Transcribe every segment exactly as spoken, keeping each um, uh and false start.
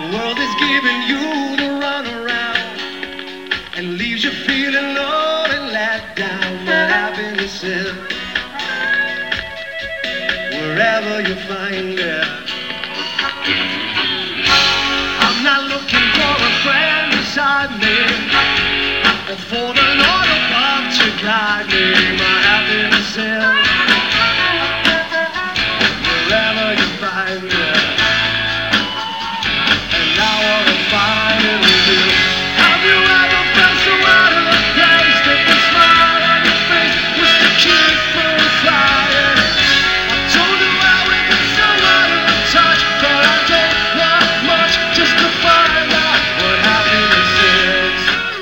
world is giving you the runaround and leaves you feeling low and let down. But happiness is wherever you find it. I'm not looking for a friend beside me or for the Lord above to guide me. My happiness is wherever you find it. And I wanna find it with you. Have you ever felt so out of place that the smile on your face was to keep from flying? I told you how we get so out of touch, but I don't want much just to find out what happiness is.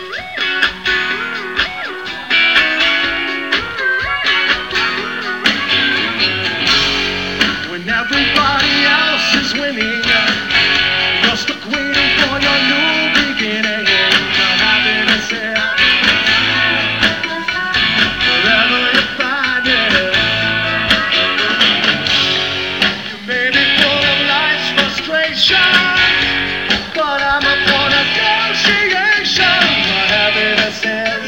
When everybody else is winning, you're stuck waiting for your new beginning. But happiness is wherever you find it. You may be full of life's frustration, but I'm up for negotiation. But happiness is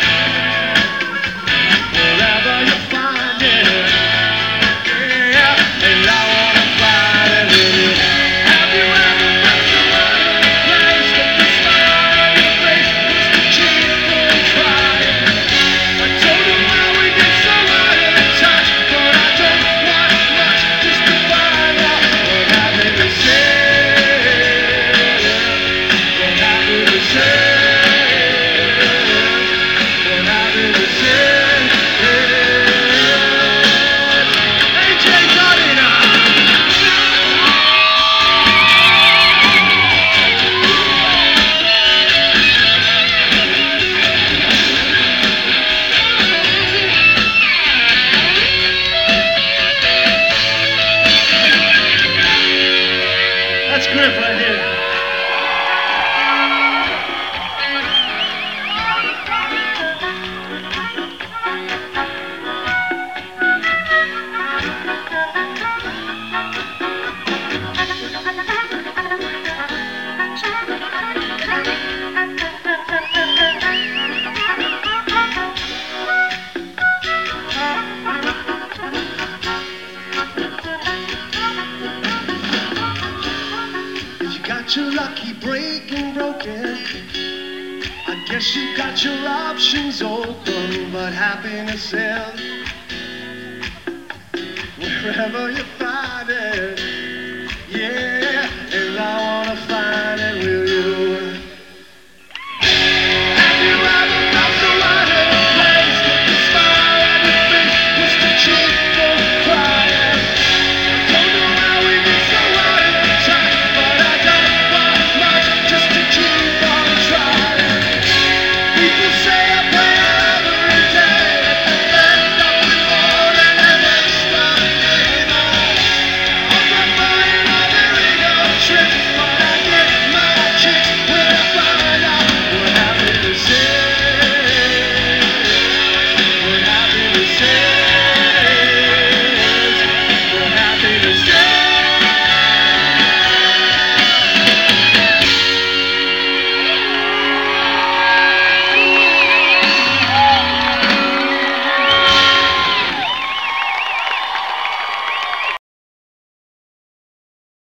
wherever you find it. Yeah, and I wanna find it with you. Have you ever felt so out of place that the smile on your face was to keep from trying? I told you how we get so out of touch, but I don't want much just to find out what happiness is. What happiness is. What happiness is. A J Dolina. That's Griff right here. You got your lucky break and broken. I guess you got your options open, but happiness is wherever you find it.